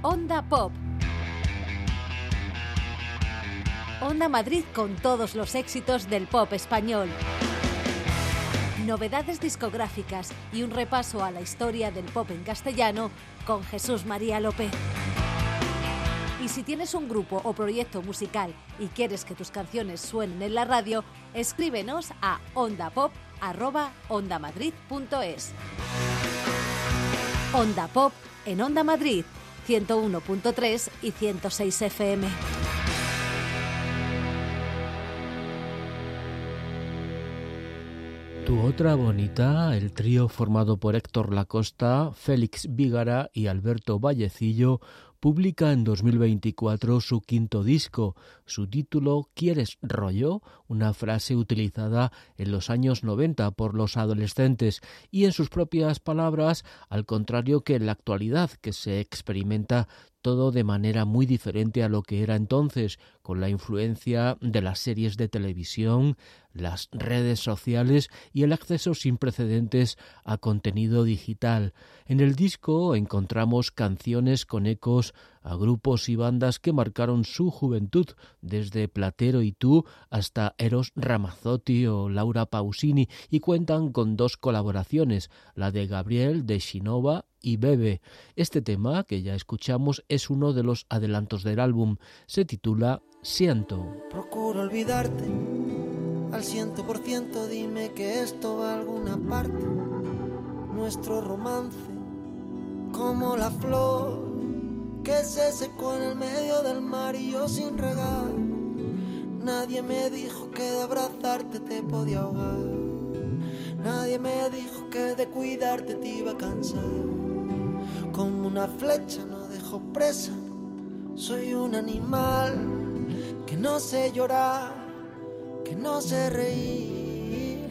Onda Pop. Onda Madrid con todos los éxitos del pop español. Novedades discográficas y un repaso a la historia del pop en castellano con Jesús María López. Y si tienes un grupo o proyecto musical y quieres que tus canciones suenen en la radio, escríbenos a ondapop@ondamadrid.es. Onda Pop en Onda Madrid, 101.3 y 106 FM. Tu otra bonita, el trío formado por Héctor Lacosta, Félix Vígara y Alberto Vallecillo, publica en 2024 su quinto disco. Su título, ¿Quieres rollo?, una frase utilizada en los años 90 por los adolescentes y, en sus propias palabras, al contrario que en la actualidad, que se experimenta todo de manera muy diferente a lo que era entonces, con la influencia de las series de televisión, las redes sociales y el acceso sin precedentes a contenido digital. En el disco encontramos canciones con ecos a grupos y bandas que marcaron su juventud, desde Platero y Tú hasta Eros Ramazzotti o Laura Pausini, y cuentan con dos colaboraciones, la de Gabriel de Shinova y Bebe. Este tema que ya escuchamos es uno de los adelantos del álbum. Se titula Siento. Procuro olvidarte al 100%, dime que esto va a alguna parte. Nuestro romance, como la flor que se secó en el medio del mar y yo sin regar. Nadie me dijo que de abrazarte te podía ahogar. Nadie me dijo que de cuidarte te iba a cansar. Como una flecha no dejo presa. Soy un animal que no sé llorar, que no sé reír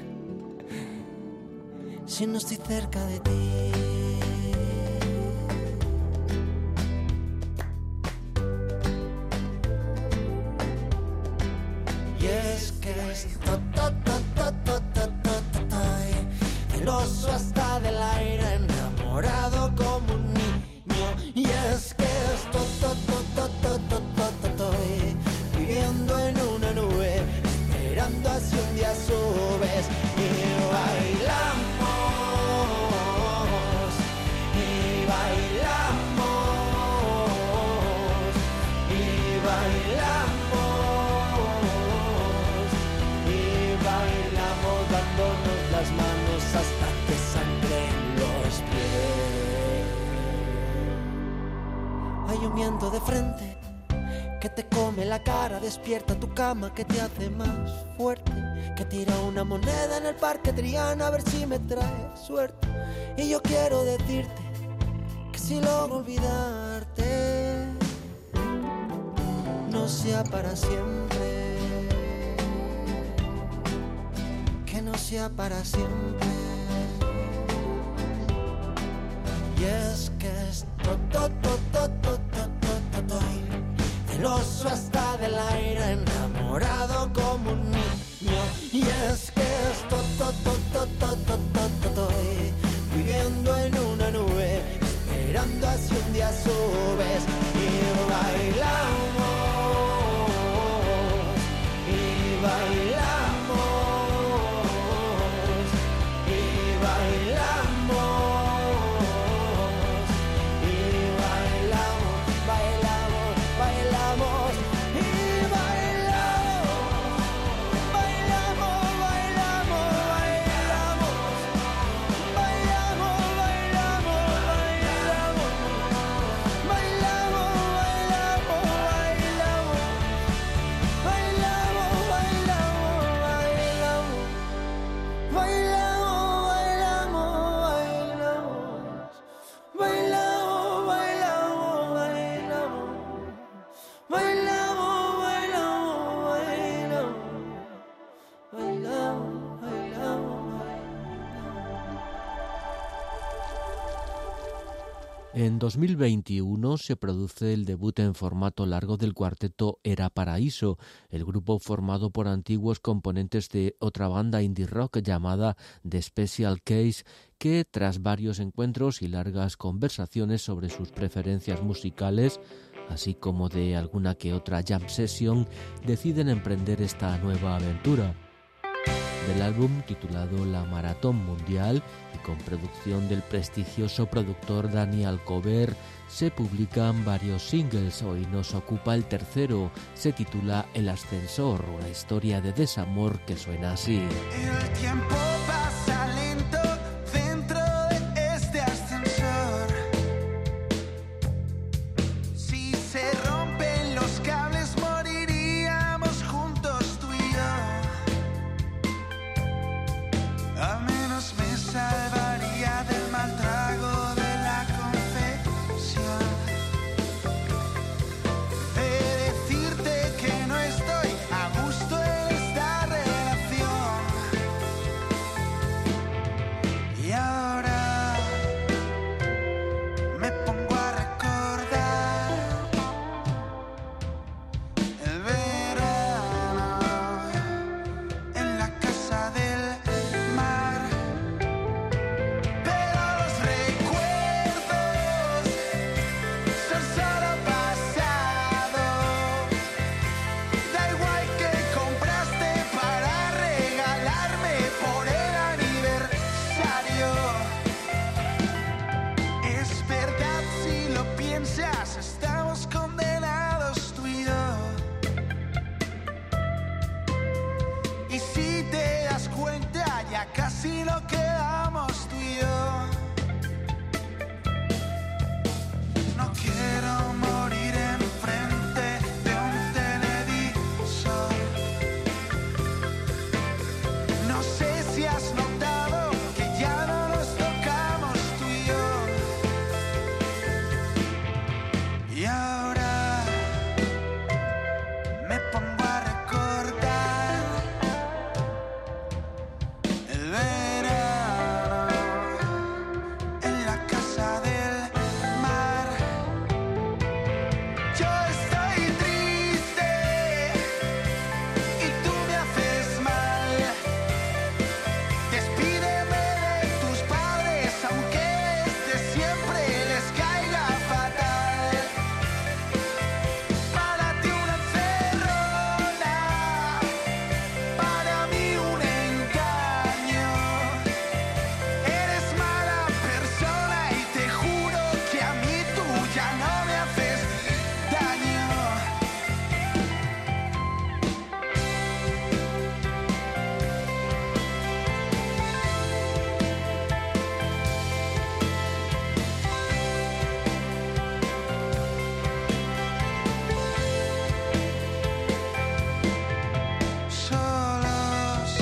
si no estoy cerca de ti. Y es que estoy celoso hasta del aire, enamorado como un niño. Y es que estoy viviendo en una nube, esperando a si un día subes y bailamos, y bailamos, y bailamos, y bailamos dándonos las manos hasta que sangren los pies. Hay un viento de frente que te come la cara, despierta tu cama, que te hace más fuerte, que tira una moneda en el parque Triana a ver si me trae suerte. Y yo quiero decirte que si logro olvidarte, no sea para siempre, que no sea para siempre. Y es que estoy celoso hasta del aire, enamorado como un niño. Y es que estoy viviendo en una nube, esperando a si un día subes y bailamos, y bailamos, y bailamos. Bailamos En 2021 se produce el debut en formato largo del cuarteto Era Paraíso, el grupo formado por antiguos componentes de otra banda indie rock llamada The Special Case, que tras varios encuentros y largas conversaciones sobre sus preferencias musicales, así como de alguna que otra jam session, deciden emprender esta nueva aventura. Del álbum titulado La Maratón Mundial y con producción del prestigioso productor Dani Alcover, se publican varios singles. Hoy nos ocupa el tercero, se titula El Ascensor, una historia de desamor que suena así. El tiempo pasa lento dentro de este ascensor. Si se rompen los cables moriríamos juntos tú y yo. Al menos me salvaría del mal trago de la confesión, de decirte que no estoy a gusto en esta relación. Y ahora me pongo a recordar el verano en la casa del mar. Pero los recuerdos son solo pasado. Da igual que compraste para regalarme por el aniversario. Es verdad si lo piensas, estamos condenados tú y yo. Y si te das cuenta, ya casi no quedamos tú y yo. No quiero morir enfrente de un televisor. No sé si has notado que ya no nos tocamos tú y yo. Y ahora me pongo a recordar el verano en la casa del mar. Yo estoy triste y tú me haces mal. Despídeme de tus padres aunque desde siempre les caiga fatal. Para ti una encerrona, para mí un engaño. Eres mala persona y te juro que a mí tú ya no me haces daño. Solos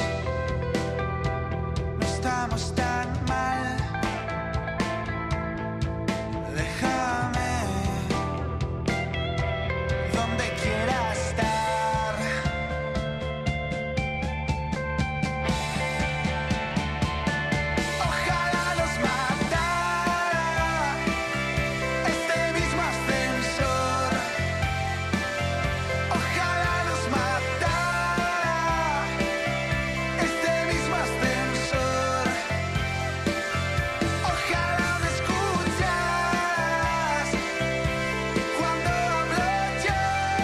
no estamos tan mal. Déjame donde quiera estar. Ojalá nos matara este mismo ascensor. Ojalá nos matara este mismo ascensor. Ojalá me escuchas cuando hablo yo,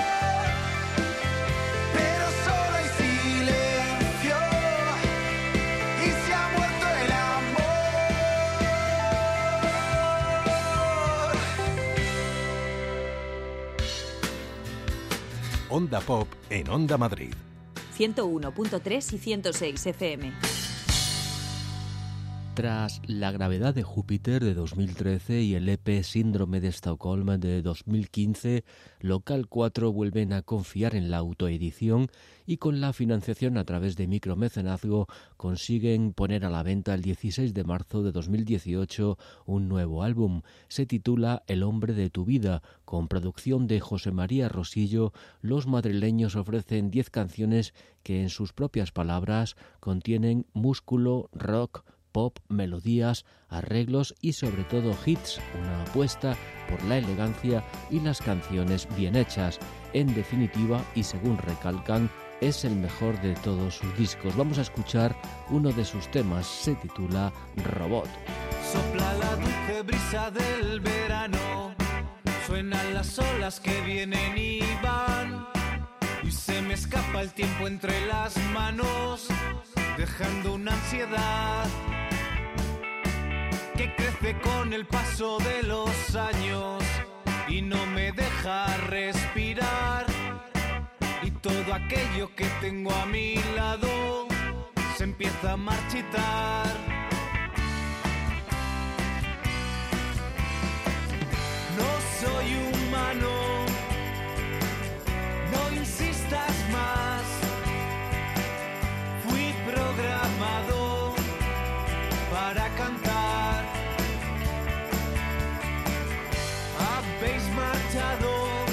pero solo hay silencio y se ha muerto el amor. Onda Pop en Onda Madrid. 101.3 y 106 FM. Tras La gravedad de Júpiter de 2013 y el EP Síndrome de Estocolmo de 2015, Local 4 vuelven a confiar en la autoedición y con la financiación a través de micromecenazgo consiguen poner a la venta el 16 de marzo de 2018 un nuevo álbum. Se titula El hombre de tu vida. Con producción de José María Rosillo, los madrileños ofrecen 10 canciones que en sus propias palabras contienen músculo, rock, pop, melodías, arreglos y sobre todo hits, una apuesta por la elegancia y las canciones bien hechas. En definitiva, y según recalcan, es el mejor de todos sus discos. Vamos a escuchar uno de sus temas, se titula Robot. Sopla la dulce brisa del verano, suenan las olas que vienen y van, y se me escapa el tiempo entre las manos, dejando una ansiedad que crece con el paso de los años y no me deja respirar, y todo aquello que tengo a mi lado se empieza a marchitar. No soy humano, no insistas más, fui programado para cantar. Habéis marchado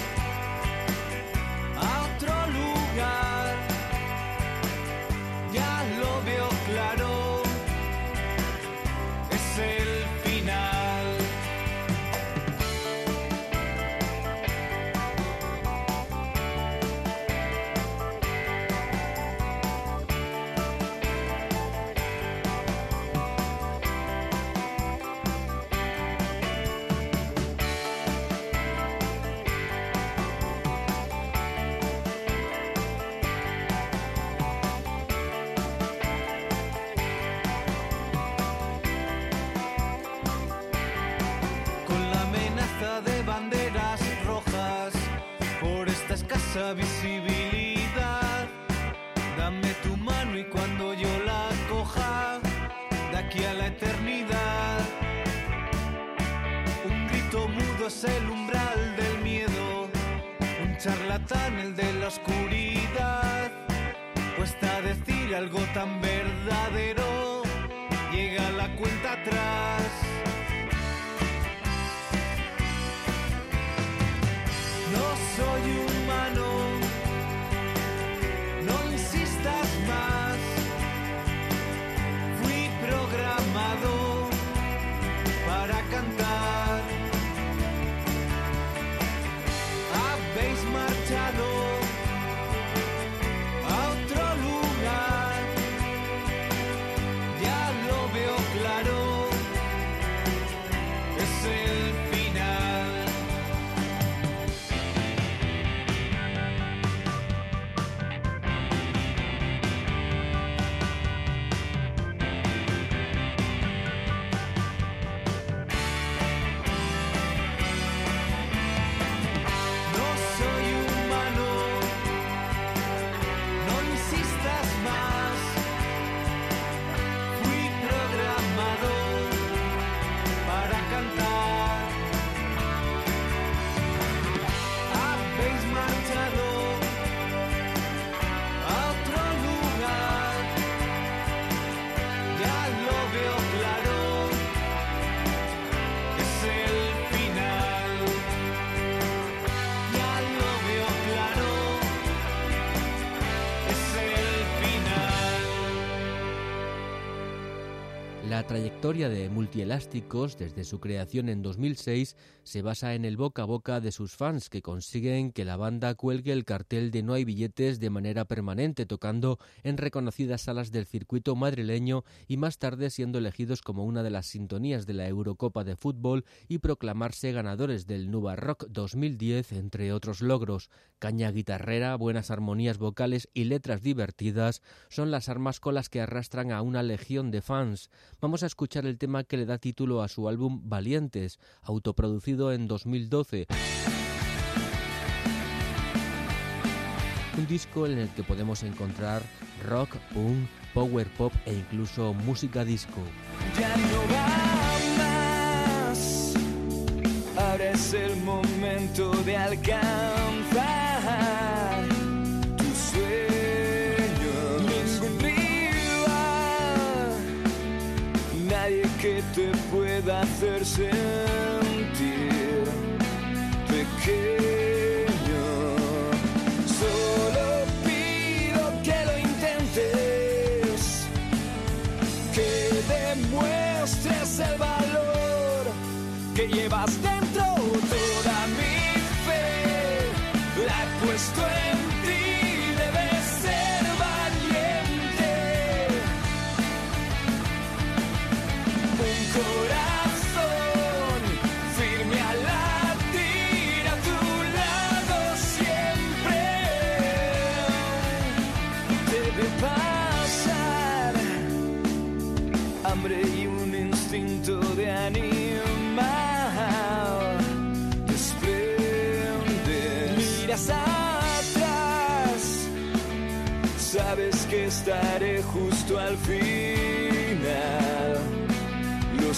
a otro lugar, ya lo veo claro, es el final. Escasa visibilidad, dame tu mano y cuando yo la coja, de aquí a la eternidad, un grito mudo es el umbral del miedo, un charlatán el de la oscuridad, cuesta decir algo tan verdadero, llega la cuenta atrás. No soy humano, no insistas más, fui programado para cantar. Habéis marchado a otro lugar, ya lo veo claro, es el final. La trayectoria de Multielásticos, desde su creación en 2006, se basa en el boca a boca de sus fans, que consiguen que la banda cuelgue el cartel de No hay billetes de manera permanente, tocando en reconocidas salas del circuito madrileño y más tarde siendo elegidos como una de las sintonías de la Eurocopa de fútbol y proclamarse ganadores del Nuba Rock 2010, entre otros logros. Caña guitarrera, buenas armonías vocales y letras divertidas son las armas con las que arrastran a una legión de fans. Vamos a escuchar el tema que le da título a su álbum Valientes, autoproducido en 2012. Un disco en el que podemos encontrar rock, punk, power pop e incluso música disco. Ya no va más, ahora es el momento de alcanzar tus sueños. Ningún rival, nadie que te pueda hacer sentir pequeño. Solo pido que lo intentes, que demuestres que llevas dentro. Toda mi fe la he puesto en ti, debes ser valiente. Un corazón firme a latir a tu lado siempre. Debe pasar hambre y un instinto de animal. Desprendes. Miras atrás, sabes que estaré justo al final. Lo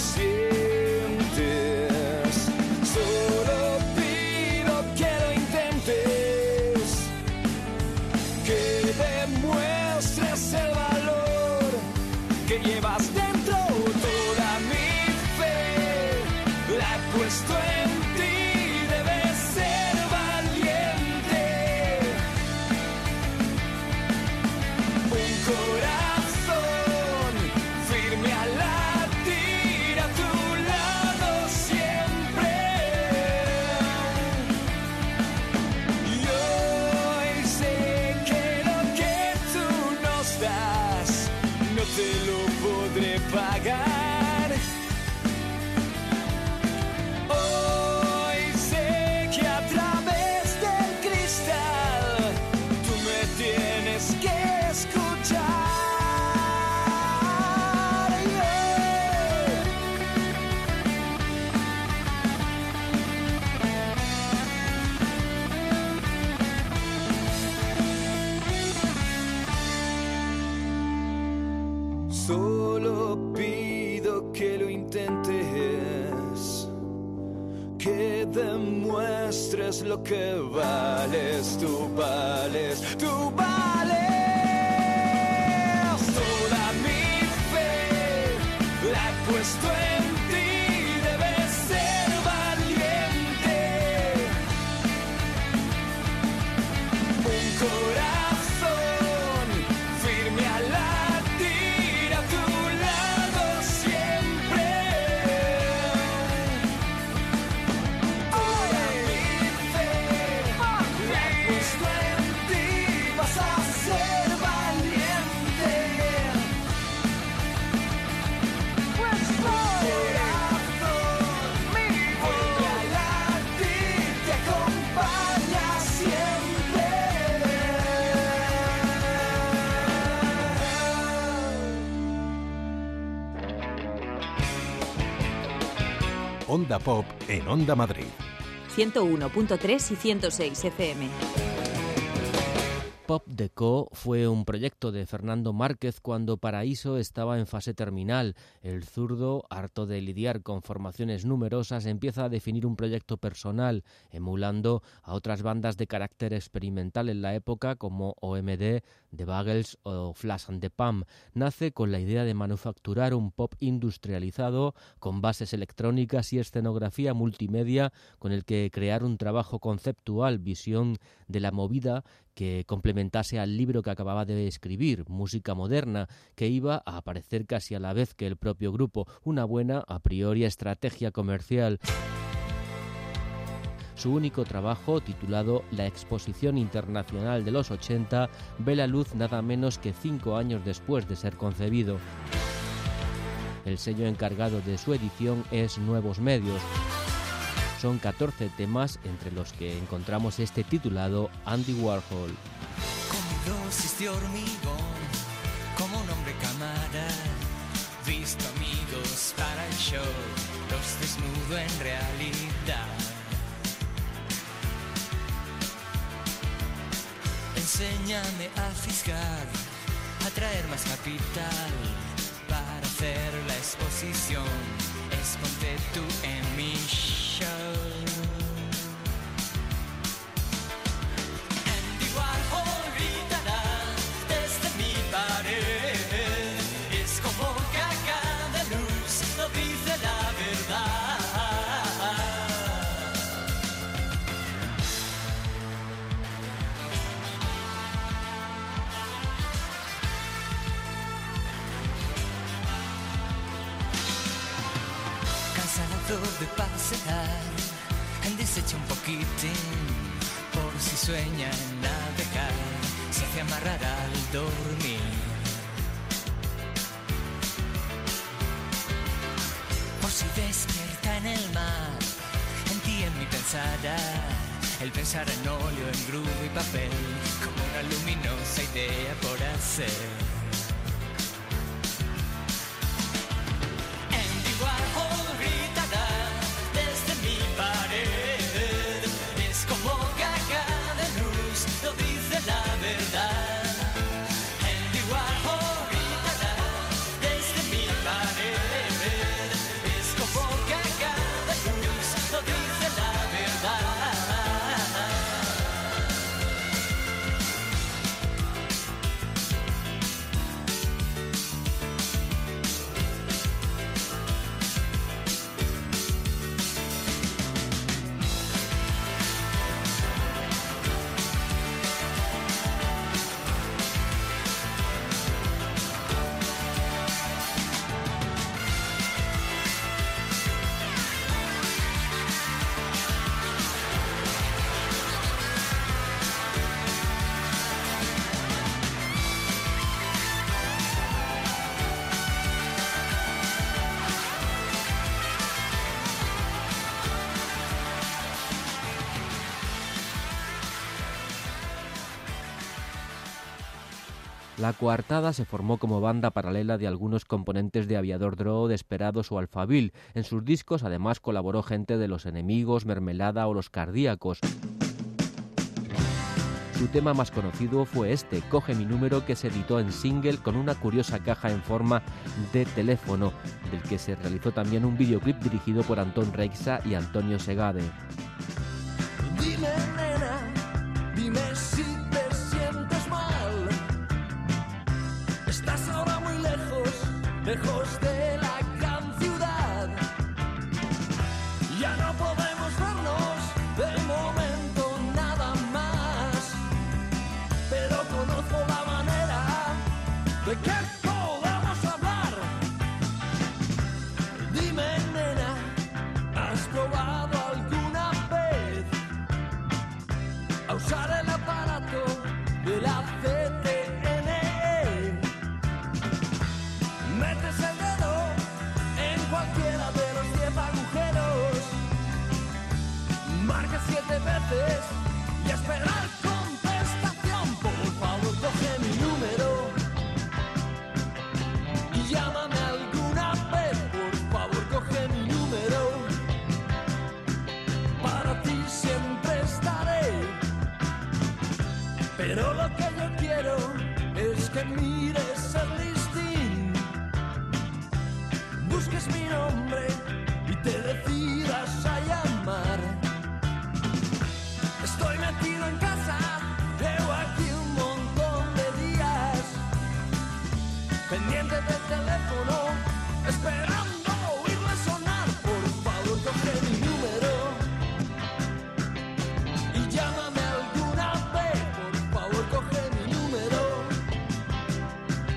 sientes. Solo pido que lo intentes, que demuestres el valor que llevas dentro. Toda mi fe la he puesto en ti, debes ser valiente. Un corazón firme a latir a tu lado siempre. Y hoy sé que lo que tú nos das no te lo podré pagar. Hoy sé que a través del cristal tú me tienes que escuchar. Solo pido que lo intentes, que demuestres lo que vales. Tú vales, tú vales. Toda mi fe la he puesto en ti, debes ser valiente. Un corazón firme a latir a tu lado siempre. Toda mi fe la he puesto en ti, vas a ser valiente. Pues corazón, vuelve a latir, te acompaña siempre. Onda Pop en Onda Madrid. 101.3 y 106 FM. Pop Deco fue un proyecto de Fernando Márquez cuando Paraíso estaba en fase terminal. El zurdo, harto de lidiar con formaciones numerosas, empieza a definir un proyecto personal, emulando a otras bandas de carácter experimental en la época como OMD, The Buggles o Flash and the Pan. Nace con la idea de manufacturar un pop industrializado con bases electrónicas y escenografía multimedia con el que crear un trabajo conceptual, visión de la movida que complementase al libro que acababa de escribir, Música Moderna, que iba a aparecer casi a la vez que el propio grupo, una buena, a priori, estrategia comercial. Su único trabajo, titulado La Exposición Internacional de los 80, ve la luz nada menos que 5 años después de ser concebido. El sello encargado de su edición es Nuevos Medios. Son 14 temas, entre los que encontramos este titulado Andy Warhol. Como dosis de hormigón, como un hombre cámara, visto amigos para el show, los desnudo en realidad. Enséñame a fisgar, a traer más capital para hacer la exposición. Exponte tú en mi show. Andy Warhol gritará desde mi pared. Es como que a cada luz no dice la verdad. de pasear, él desecha un poquitín por si sueña en navegar, se hace amarrar al dormir. Por si despierta en el mar, en ti, en mí pensará. Él pensará en óleo, en grúa y papel, como una luminosa idea por hacer. Andy Warhol gritará desde mi pared, es como caca de luz, no dice la verdad. Andy Warhol gritará desde mi pared, es como caca de luz, no dice la verdad. La Coartada se formó como banda paralela de algunos componentes de Aviador Draw, Desperados o Alphaville. En sus discos además colaboró gente de Los Enemigos, Mermelada o Los Cardíacos. Su tema más conocido fue este, Coge mi número, que se editó en single con una curiosa caja en forma de teléfono, del que se realizó también un videoclip dirigido por Antón Reixa y Antonio Segade. Dime, nena, dime si te sientes mal. Estás ahora muy lejos de la gran ciudad. Ya no podemos vernos de momento nada más, pero conozco la manera de que podamos hablar. Dime, nena, ¿has probado alguna vez a usar el aparato de la CTNE? Metes el dedo en cualquiera de los 10 agujeros, marca 7 veces y esperar contestación. Por favor, coge mi número y llámame alguna vez. Por favor, coge mi número, para ti siempre estaré. Pero lo que yo quiero es que mires el listín, busques mi nombre y te decidas a llamar. Estoy metido en casa, llevo aquí un montón de días, pendiente del teléfono, esperando oírle sonar. Por favor, coge mi número y llámame alguna vez. Por favor, coge mi número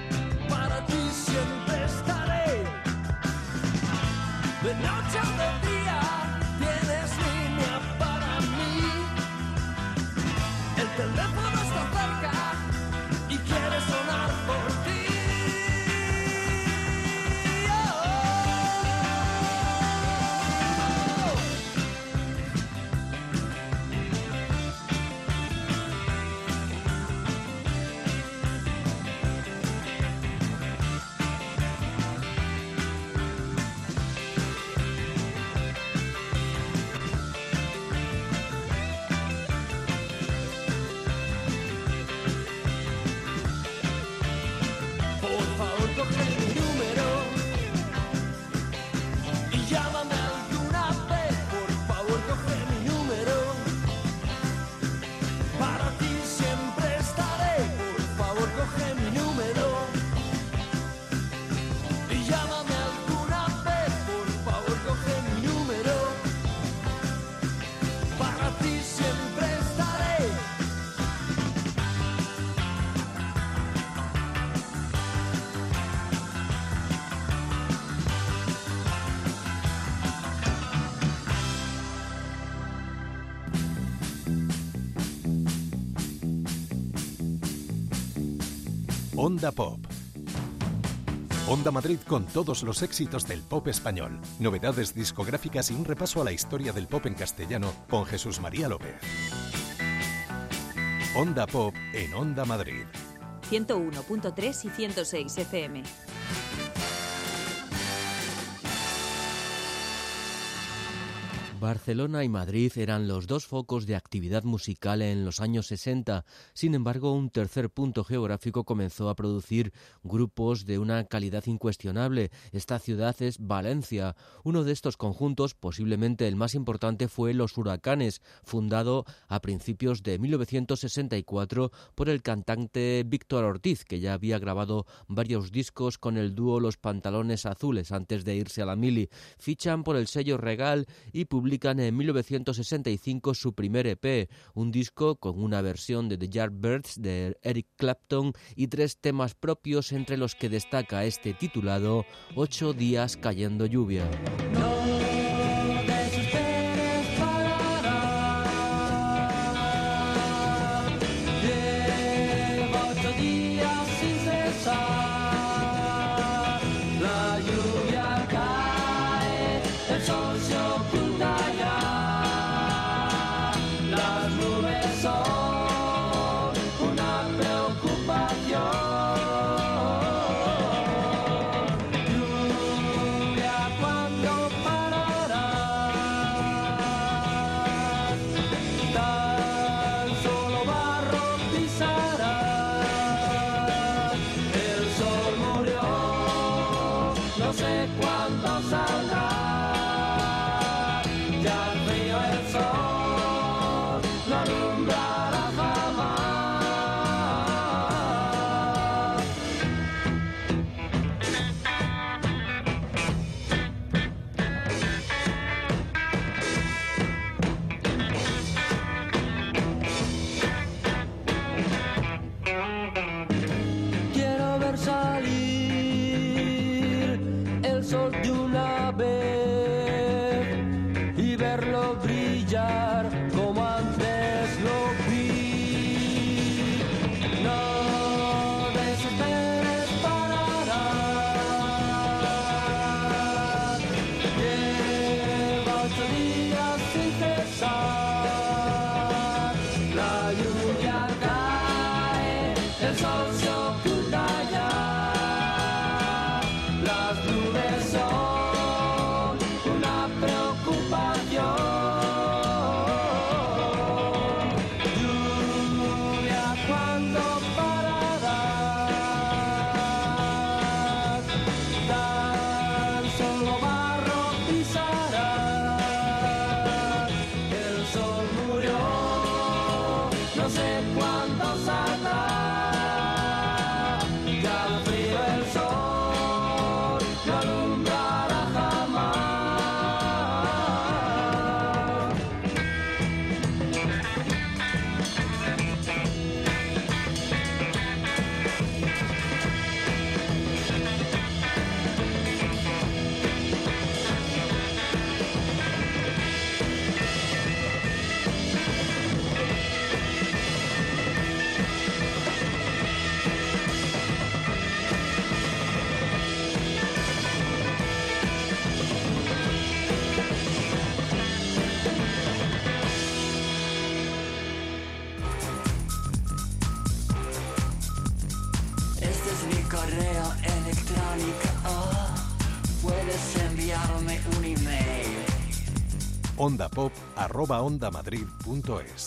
Onda Pop. Onda Madrid con todos los éxitos del pop español, novedades discográficas y un repaso a la historia del pop en castellano con Jesús María López. Onda Pop en Onda Madrid. 101.3 y 106 FM. Barcelona y Madrid eran los dos focos de actividad musical en los años 60. Sin embargo, un tercer punto geográfico comenzó a producir grupos de una calidad incuestionable. Esta ciudad es Valencia. Uno de estos conjuntos, posiblemente el más importante, fue Los Huracanes, fundado a principios de 1964 por el cantante Víctor Ortiz, que ya había grabado varios discos con el dúo Los Pantalones Azules antes de irse a la mili. Fichan por el sello Regal y publican en 1965 su primer EP, un disco con una versión de The Yardbirds de Eric Clapton y 3 temas propios, entre los que destaca este titulado 8 días cayendo lluvia. ondapop@ondamadrid.es.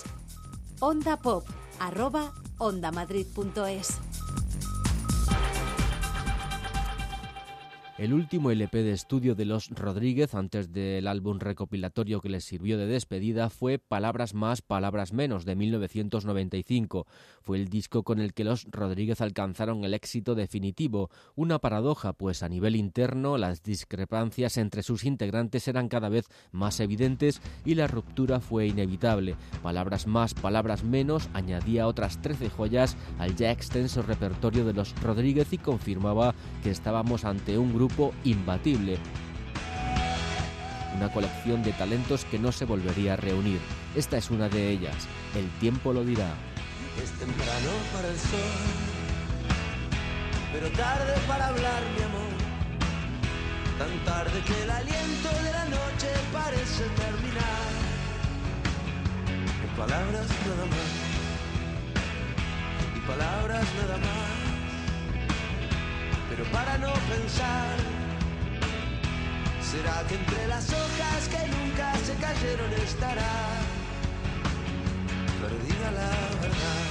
ondapop@ondamadrid.es. El último LP de estudio de Los Rodríguez, antes del álbum recopilatorio que les sirvió de despedida, fue Palabras más, palabras menos, de 1995. Fue el disco con el que Los Rodríguez alcanzaron el éxito definitivo. Una paradoja, pues a nivel interno las discrepancias entre sus integrantes eran cada vez más evidentes y la ruptura fue inevitable. Palabras más, palabras menos añadía otras 13 joyas al ya extenso repertorio de Los Rodríguez y confirmaba que estábamos ante un grupo imbatible. Una colección de talentos que no se volvería a reunir. Esta es una de ellas. El tiempo lo dirá. Es temprano para el sol, pero tarde para hablar, mi amor. Tan tarde que el aliento de la noche parece terminar. En palabras nada más, y palabras nada más. Pero para no pensar, será que entre las hojas que nunca se cayeron estará perdida la verdad.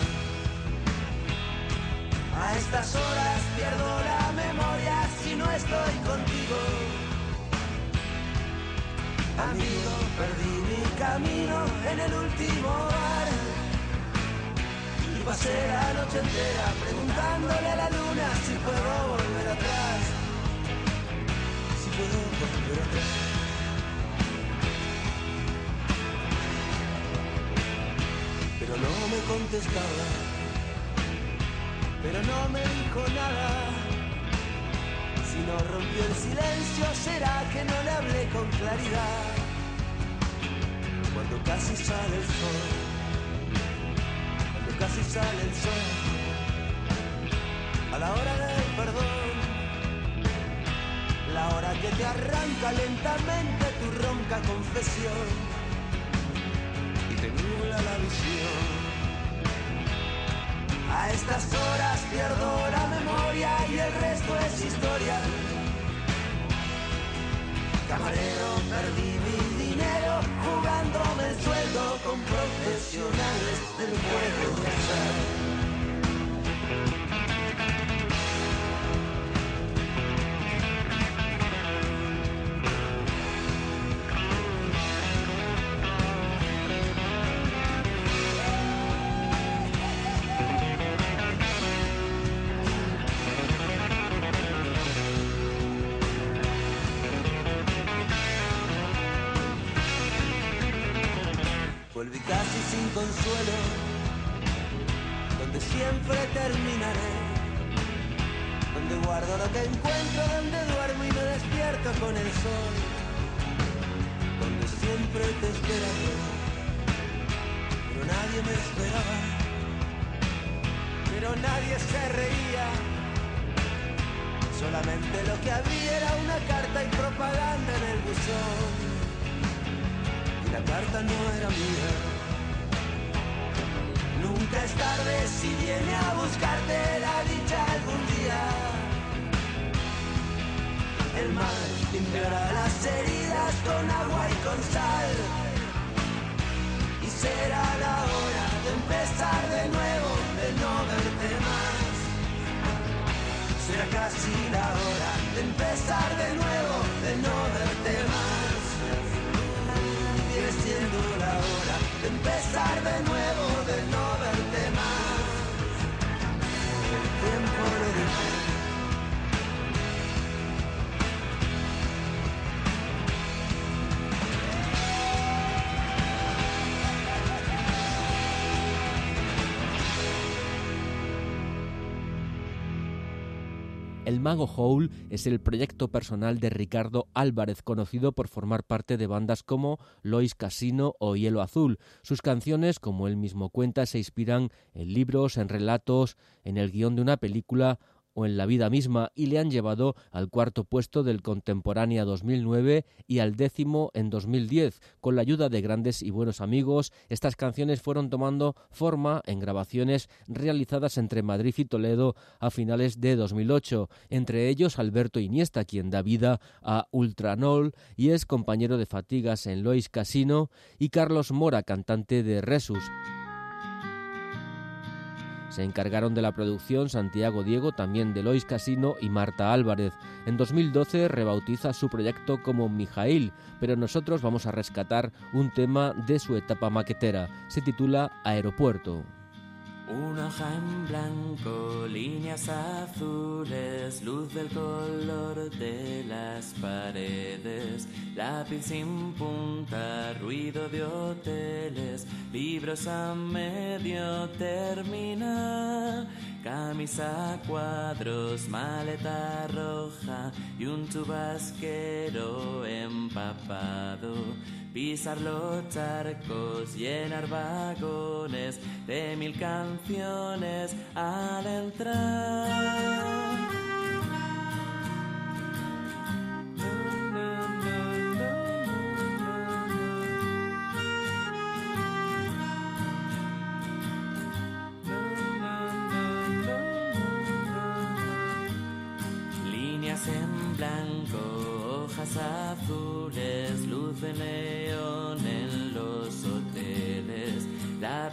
A estas horas pierdo la memoria si no estoy contigo. Amigo, perdí mi camino en el último bar y pasé la noche entera preguntándole a la luna si puedo volver atrás. Si puedo volver atrás. Pero no me contestaba, pero no me dijo nada. Si no rompió el silencio, será que no le hablé con claridad. Cuando casi sale el sol, cuando casi sale el sol, a la hora del perdón, la hora que te arranca lentamente tu ronca confesión y te nubla la visión. A estas horas pierdo la memoria y el resto es historia. Camarero, perdí mi dinero jugándome el sueldo con profesionales del juego de azar. Volví casi sin consuelo, donde siempre terminaré, donde guardo lo que encuentro, donde duermo y me despierto con el sol, donde siempre te esperaré, pero nadie me esperaba, pero nadie se reía, solamente lo que había era una carta y propaganda en el buzón. La carta no era mía. Nunca es tarde si viene a buscarte la dicha algún día. El mar limpiará las heridas con agua y con sal. Y será la hora de empezar de nuevo, de no verte más. Será casi la hora de empezar de nuevo, de no verte más. Sigue siendo la hora de empezar de nuevo, de no verte más. El tiempo lo dice. El Mago Howl es el proyecto personal de Ricardo Álvarez, conocido por formar parte de bandas como Lois Casino o Hielo Azul. Sus canciones, como él mismo cuenta, se inspiran en libros, en relatos, en el guión de una película o en la vida misma, y le han llevado al 4º puesto del Contemporánea 2009 y al 10º en 2010. Con la ayuda de grandes y buenos amigos, estas canciones fueron tomando forma en grabaciones realizadas entre Madrid y Toledo a finales de 2008, entre ellos Alberto Iniesta, quien da vida a Ultranol y es compañero de fatigas en Lois Casino, y Carlos Mora, cantante de Resus. Se encargaron de la producción Santiago Diego, también de Lois Casino, y Marta Álvarez. En 2012 rebautiza su proyecto como Mijail, pero nosotros vamos a rescatar un tema de su etapa maquetera. Se titula Aeropuerto. Una hoja en blanco, líneas azules, luz del color de las paredes, lápiz sin punta, ruido de hoteles, libros a medio terminar, camisa a cuadros, maleta roja y un chubasquero empapado. Pisar los charcos, llenar vagones de 1000 canciones al entrar.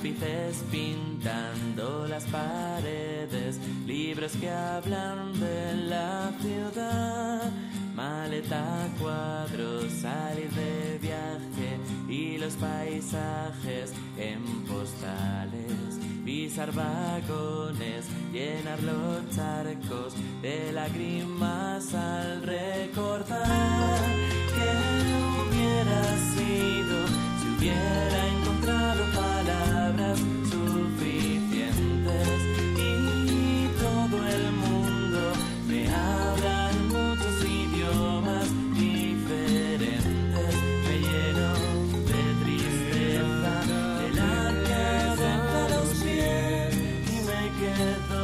lápices pintando las paredes, libros que hablan de la ciudad, maleta, cuadros, salir de viaje y los paisajes en postales, pisar vagones, llenar los charcos de lágrimas al recordar que hubiera sido si hubiera encontrado palabras suficientes y todo el mundo me habla en muchos idiomas diferentes. Me lleno de tristeza de la cabeza a los pies y me quedo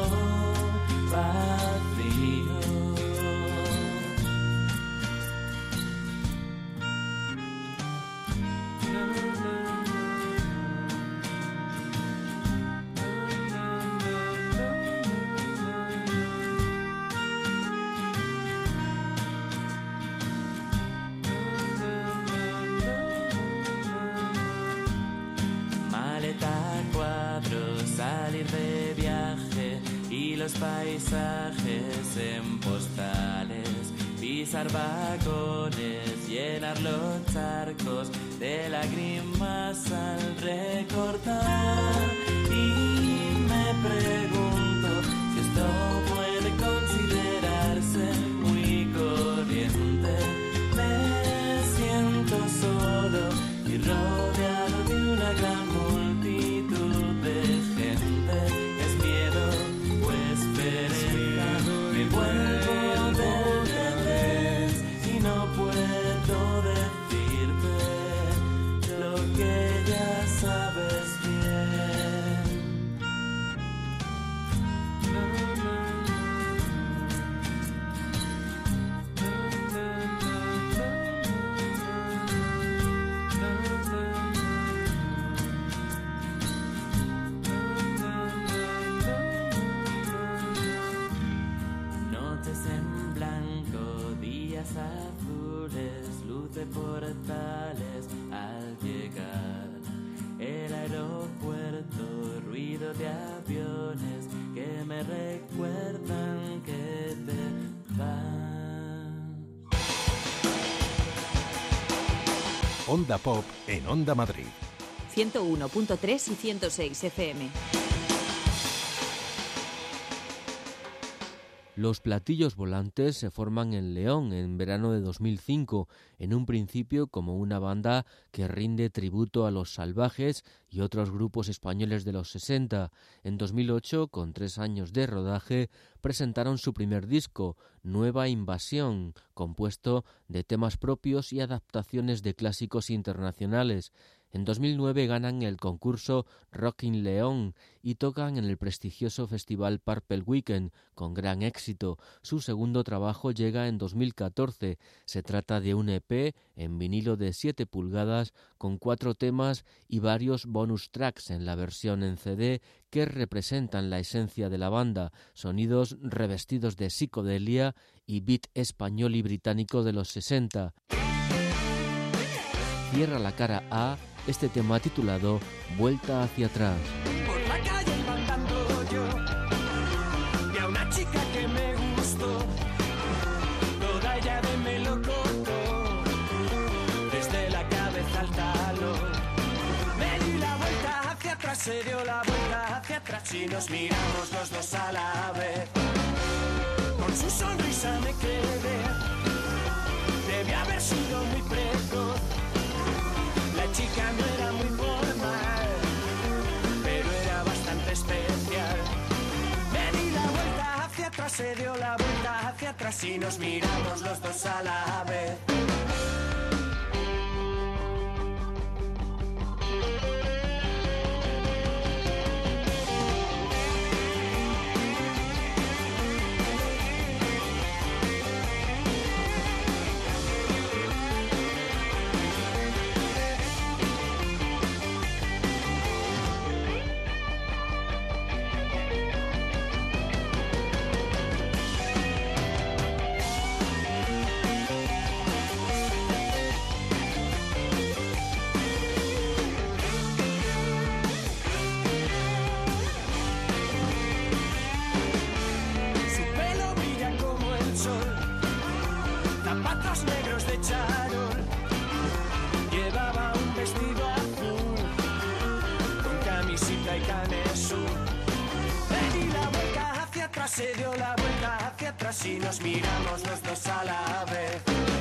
vacío. Salir de viaje y los paisajes en postales, pisar vagones, llenar los charcos de lágrimas al recordar. Y me pregunto si esto puede considerarse muy corriente. Me siento solo y rodeado de una gran multitud de gente. Es miedo o esperanza, me vuelvo de revés y no puedo decirte lo que ya sabes bien. Noches en blanco, días azules, luz de portales al llegar. El aeropuerto, ruido de aviones que me recuerdan que te vas. Onda Pop en Onda Madrid. 101.3 y 106 FM. Los Platillos Volantes se forman en León en verano de 2005, en un principio como una banda que rinde tributo a Los Salvajes y otros grupos españoles de los 60. En 2008, con 3 años de rodaje, presentaron su primer disco, Nueva Invasión, compuesto de temas propios y adaptaciones de clásicos internacionales. En 2009 ganan el concurso Rockin' León y tocan en el prestigioso festival Purple Weekend con gran éxito. Su segundo trabajo llega en 2014. Se trata de un EP en vinilo de 7 pulgadas con 4 temas y varios bonus tracks en la versión en CD que representan la esencia de la banda, sonidos revestidos de psicodelia y beat español y británico de los 60. Cierra la cara A este tema titulado Vuelta hacia atrás. Por la calle iba andando yo, vi a una chica que me gustó, toda ella de melocotón, desde la cabeza al talón. Me di la vuelta hacia atrás, se dio la vuelta hacia atrás y nos miramos los dos a la vez. Con su sonrisa me quedé, debía haber sido muy precoz. La chica no era muy formal, pero era bastante especial. Me di la vuelta hacia atrás, se dio la vuelta hacia atrás y nos miramos los dos a la vez. se dio la vuelta hacia atrás y nos miramos los dos a la vez.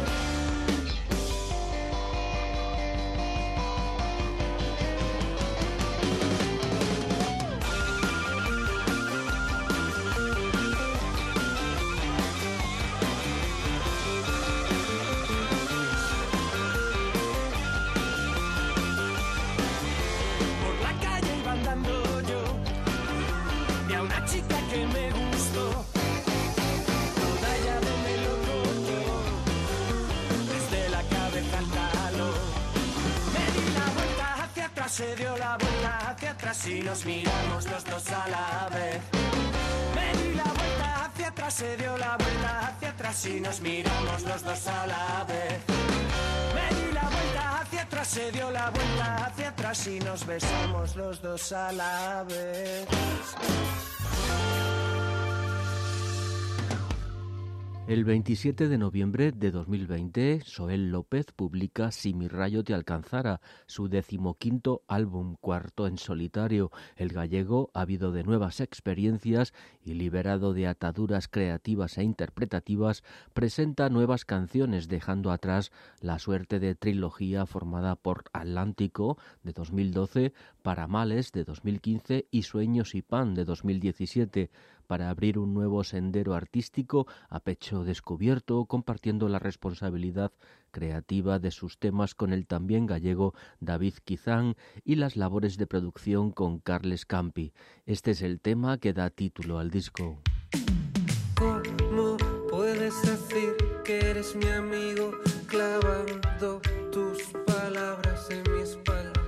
Se dio la vuelta hacia atrás y nos miramos los dos a la vez. Me di la vuelta hacia atrás, se dio la vuelta hacia atrás y nos miramos los dos a la vez. Me di la vuelta hacia atrás, se dio la vuelta hacia atrás y nos besamos los dos a la vez. El 27 de noviembre de 2020, Soel López publica Si mi rayo te alcanzara, su 15º álbum, cuarto en solitario. El gallego, ávido de nuevas experiencias y liberado de ataduras creativas e interpretativas, presenta nuevas canciones, dejando atrás la suerte de trilogía formada por Atlántico, de 2012, Paramales, de 2015 y Sueños y Pan, de 2017, para abrir un nuevo sendero artístico a pecho descubierto, compartiendo la responsabilidad creativa de sus temas con el también gallego David Quizán y las labores de producción con Carles Campi. Este es el tema que da título al disco. ¿Cómo puedes decir que eres mi amigo clavando tus palabras en mi espalda?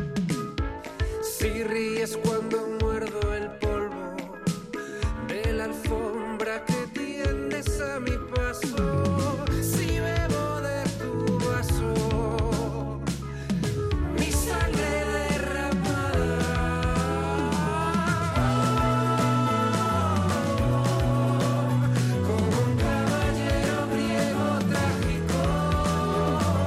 Si ríes cuando muerdo el polvo de la alfombra que tiendes a mi paso, si bebo de tu vaso mi sangre derramada, como un caballero griego trágico.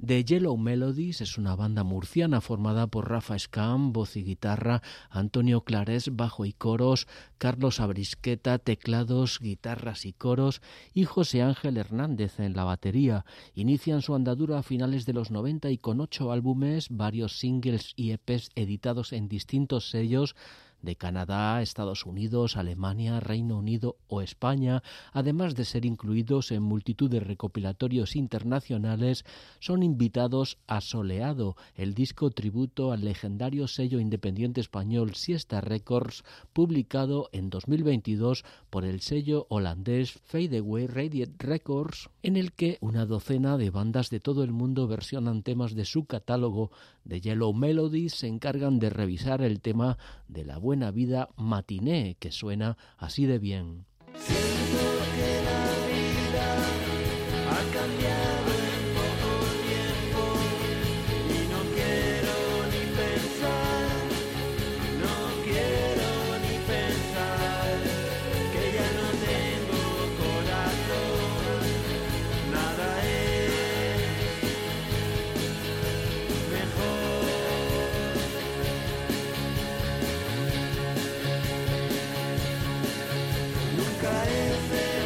The Yellow Melodies es una banda murciana formada por Rafa Scam, voz y guitarra, Antonio Clarés, bajo y coros, Carlos Abrisqueta, teclados, guitarras y coros, y José Ángel Hernández en la batería. Inician su andadura a finales de los 90 y con 8 álbumes, varios singles y EPs editados en distintos sellos de Canadá, Estados Unidos, Alemania, Reino Unido o España, además de ser incluidos en multitud de recopilatorios internacionales, son invitados a Soleado, el disco tributo al legendario sello independiente español Siesta Records, publicado en 2022 por el sello holandés Fadeaway Radiant Records, en el que una docena de bandas de todo el mundo versionan temas de su catálogo. The Yellow Melodies se encargan de revisar el tema de la buena vida matiné, que suena así de bien. Siento que la vida ha cambiado en poco tiempo y no quiero ni pensar, no quiero ni pensar que ya no tengo corazón, nada es mejor. Nunca he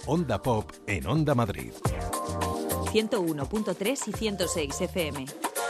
Onda Pop en Onda Madrid. 101.3 y 106 FM.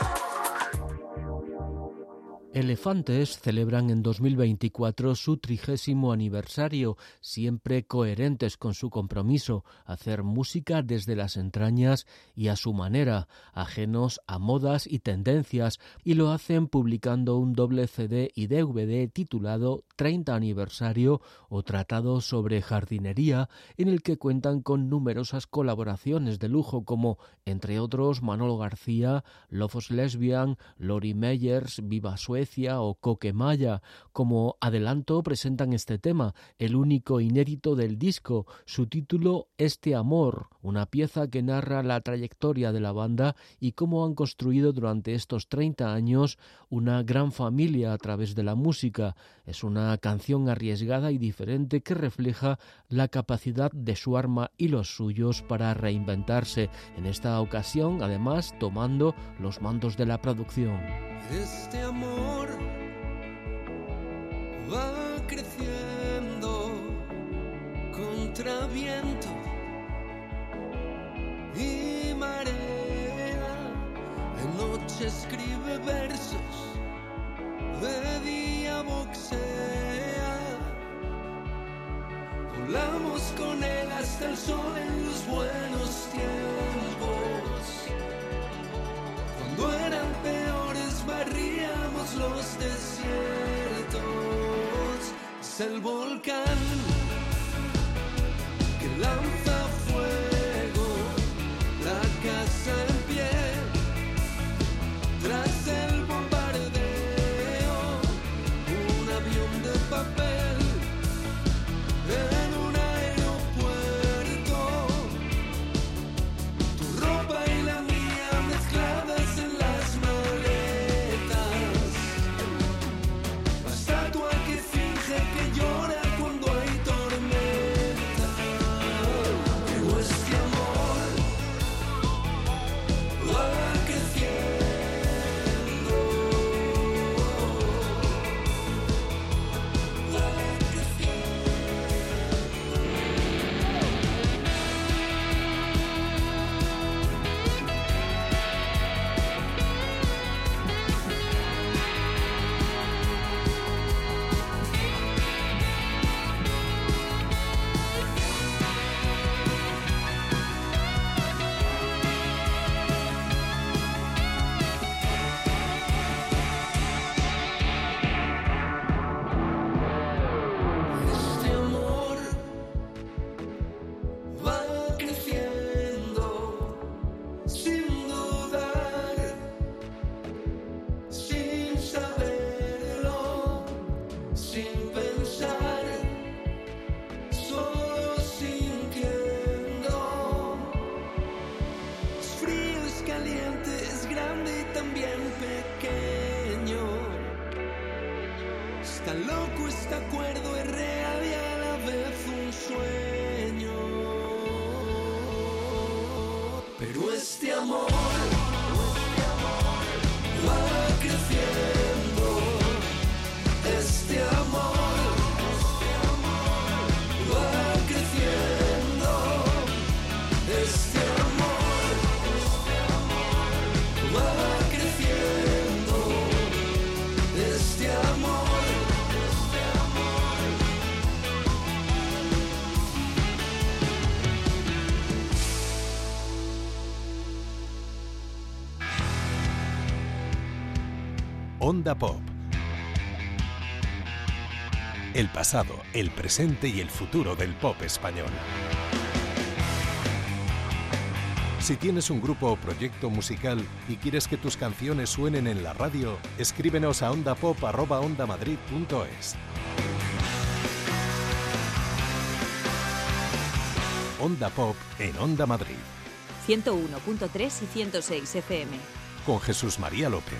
Elefantes celebran en 2024 su 30º aniversario, siempre coherentes con su compromiso, hacer música desde las entrañas y a su manera, ajenos a modas y tendencias, y lo hacen publicando un doble CD y DVD titulado 30 aniversario o Tratado sobre jardinería, en el que cuentan con numerosas colaboraciones de lujo como, entre otros, Manolo García, Lofos Lesbian, Lori Meyers, Viva Suecia o Coquemaya. Como adelanto presentan este tema, el único inédito del disco, su título Este Amor, una pieza que narra la trayectoria de la banda y cómo han construido durante estos 30 años una gran familia a través de la música. Es una canción arriesgada y diferente que refleja la capacidad de su arma y los suyos para reinventarse, en esta ocasión además tomando los mandos de la producción. Este amor va creciendo contra viento y marea. De noche escribe versos, de día boxea. Volamos con él hasta el sol en los buenos tiempos. Cuando eran peores barríamos los desiertos. Es el volcán que lanza fuego, la casa en pie tras el bombardeo, un avión de papel en un aeropuerto, tu ropa y la mía mezcladas en las maletas, la estatua que finge que llora cuando hay tormenta. Pero este amor va creciendo. Este amor va creciendo sin dudar, sin saberlo, sin pensar, solo sintiendo. Es frío, es caliente, es grande y también pequeño. Está loco, está cuerdo, es real y a la vez un sueño. Pero este amor va creciendo. Este amor va creciendo. Este amor va creciendo. Este amor. Onda Pop. El pasado, el presente y el futuro del pop español. Si tienes un grupo o proyecto musical y quieres que tus canciones suenen en la radio, escríbenos a ondapop@ondamadrid.es. Onda Pop en Onda Madrid. 101.3 y 106 FM. Con Jesús María López.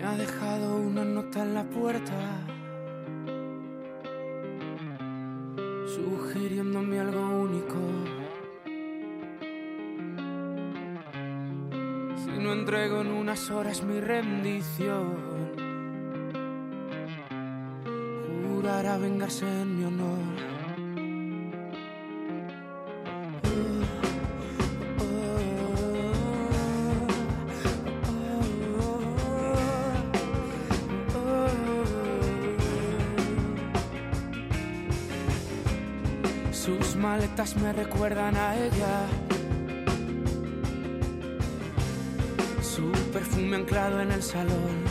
me ha dejado una nota en la puerta, sugiriéndome algo único. Si no entrego en unas horas mi rendición, jurará vengarse en mi honor. Sus maletas me recuerdan a ella, su perfume anclado en el salón.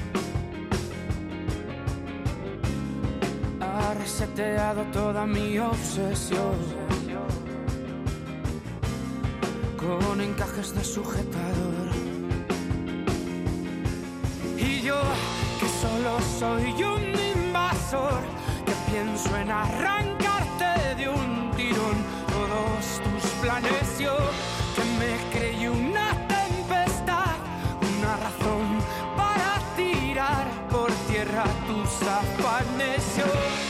Ha reseteado toda mi obsesión con encajes de sujetador. Y yo, que solo soy un invasor, que pienso en arrancarte de un tirón todos tus planes. Yo, que me creí una tempestad, una razón para tirar por tierra tus afanes. Yo,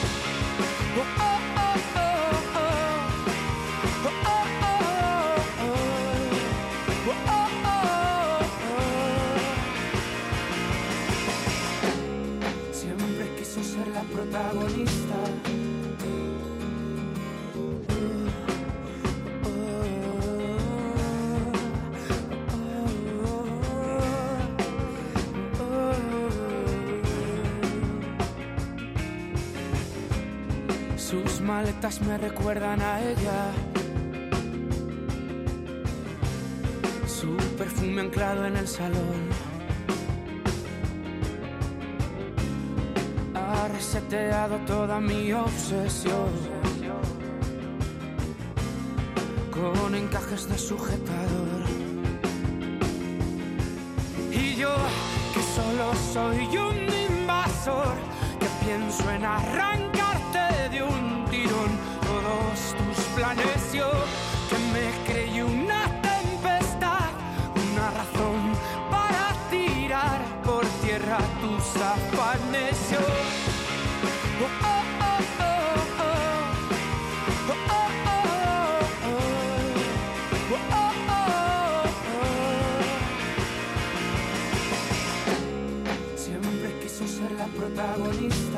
siempre quiso ser la protagonista. Sus maletas me recuerdan a ella, su perfume anclado en el salón. Ha reseteado toda mi obsesión con encajes de sujetador. Y yo, que solo soy un invasor, que pienso en arrancarte de un tirón todos tus planes. Yo, que me creí una tempestad, una razón para tirar por tierra tus afanes. Yo, siempre quiso ser la protagonista.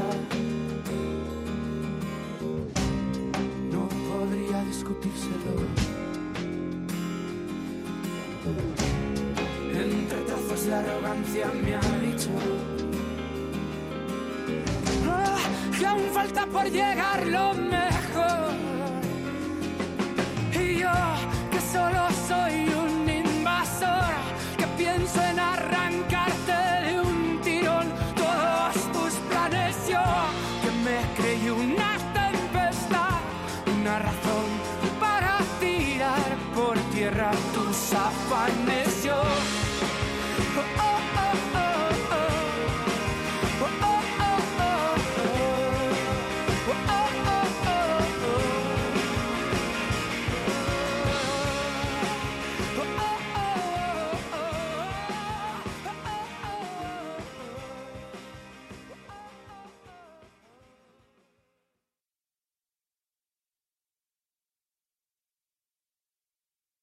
No podría discutírselo. Entre trozos la arrogancia me ha dicho que aún falta por llegar lo mejor. Y yo, que solo soy un invasor, que pienso en arrancarte de un tirón todos tus planes. Yo, que me creí una tempestad, una razón para tirar por tierra